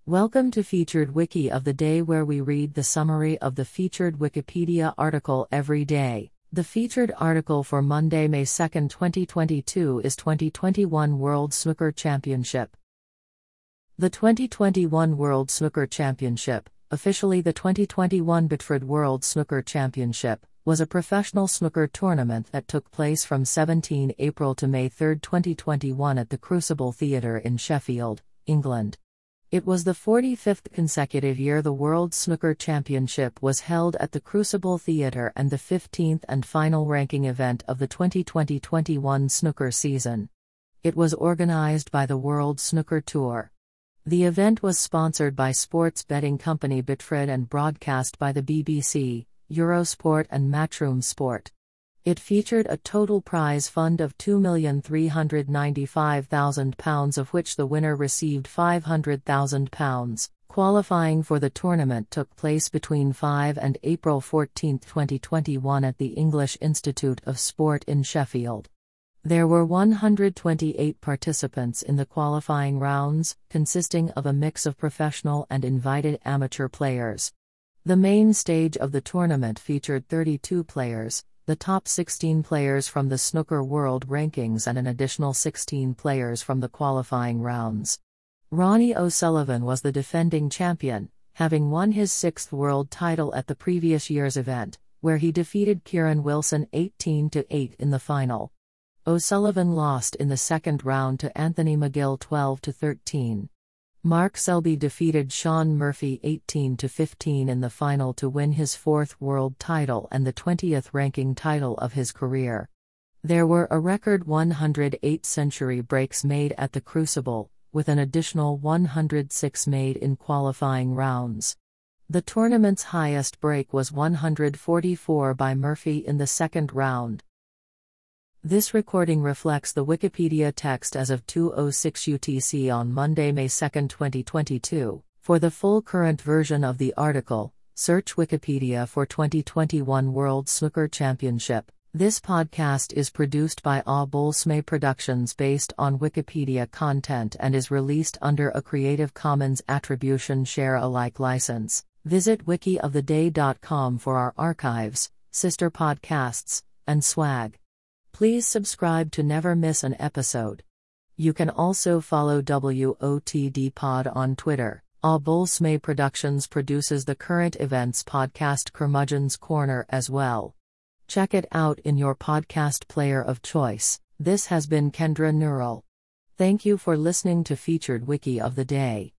Welcome to Featured Wiki of the Day, where we read the summary of the featured Wikipedia article every day. The featured article for Monday, May 2, 2022 is 2021 World Snooker Championship. The 2021 World Snooker Championship, officially the 2021 Betfred World Snooker Championship, was a professional snooker tournament that took place from 17 April to May 3, 2021 at the Crucible Theatre in Sheffield, England. It was the 45th consecutive year the World Snooker Championship was held at the Crucible Theatre and the 15th and final ranking event of the 2020-21 snooker season. It was organized by the World Snooker Tour. The event was sponsored by sports betting company Betfred and broadcast by the BBC, Eurosport and Matchroom Sport. It featured a total prize fund of £2,395,000, of which the winner received £500,000. Qualifying for the tournament took place between 5 and April 14, 2021 at the English Institute of Sport in Sheffield. There were 128 participants in the qualifying rounds, consisting of a mix of professional and invited amateur players. The main stage of the tournament featured 32 players, the top 16 players from the Snooker World Rankings and an additional 16 players from the qualifying rounds. Ronnie O'Sullivan was the defending champion, having won his 6th world title at the previous year's event, where he defeated Kieran Wilson 18-8 in the final. O'Sullivan lost in the second round to Anthony McGill 12-13. Mark Selby defeated Shaun Murphy 18-15 in the final to win his 4th world title and the 20th ranking title of his career. There were a record 108 century breaks made at the Crucible, with an additional 106 made in qualifying rounds. The tournament's highest break was 144 by Murphy in the second round. This recording reflects the Wikipedia text as of 2:06 UTC on Monday, May 2, 2022. For the full current version of the article, search Wikipedia for 2021 World Snooker Championship. This podcast is produced by A Bolsme Productions based on Wikipedia content and is released under a Creative Commons Attribution Share Alike license. Visit wikioftheday.com for our archives, sister podcasts, and swag. Please subscribe to never miss an episode. You can also follow WOTD Pod on Twitter. A Bolsme Productions produces the current events podcast Curmudgeon's Corner as well. Check it out in your podcast player of choice. This has been Kendra Neural. Thank you for listening to Featured Wiki of the Day.